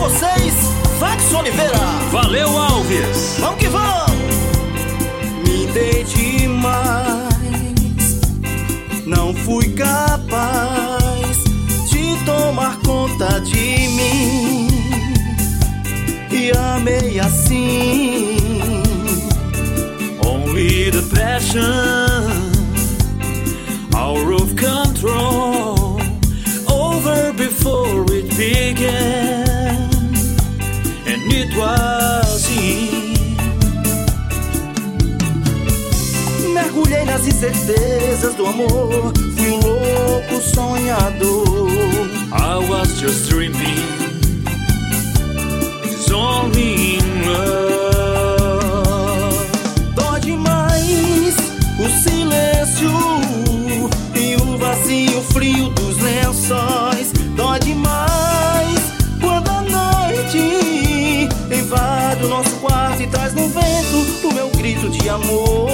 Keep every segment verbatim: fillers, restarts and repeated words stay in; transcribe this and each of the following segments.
vocês, Vax Oliveira. Valeu, Alves. Vamos que vamos. Me dei demais, não fui capaz de tomar conta de mim e amei assim. Only the passion, out of control, over before it began, and it was he. Mergulhei nas incertezas do amor, fui um louco sonhador. I was just dreaming, it's only in love. Dói demais o silêncio e o vazio frio dos lençóis. Dói demais quando a noite invade o nosso quarto e traz no vento o meu grito de amor.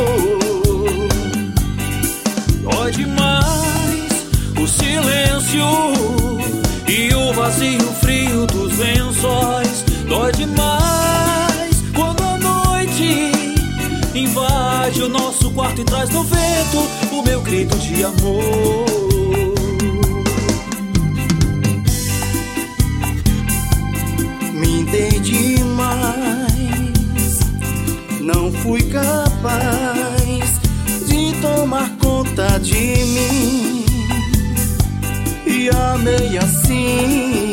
Dói demais o silêncio e o vazio frio dos lençóis. Dói demais quando a noite invade o nosso quarto e traz no vento o meu grito de amor. Me dei demais, não fui capaz de tomar conta de mim e amei assim.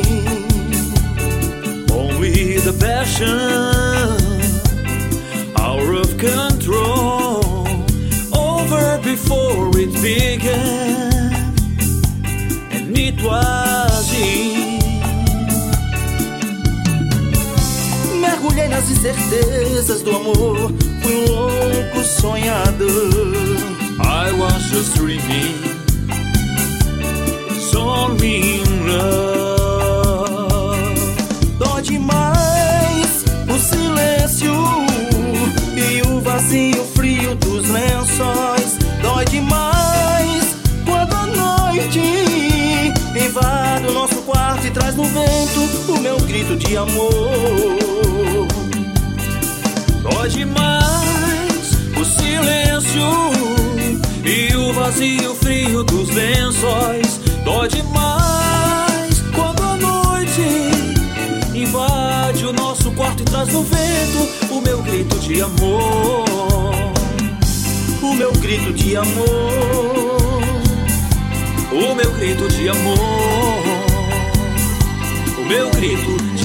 Only the passion, out of control, over before it began, and it was he. Mergulhei nas incertezas do amor, fui um louco sonhador. I was just dreaming, it's only in love. Dói demais o silêncio e o vazio frio dos lençóis. Dói demais quando a noite invade o nosso quarto e traz no vento o meu grito de amor. Dói demais o silêncio e o vazio frio dos lençóis. Dói demais quando a noite invade o nosso quarto e traz no vento o meu grito de amor. O meu grito de amor. O meu grito de amor. O meu grito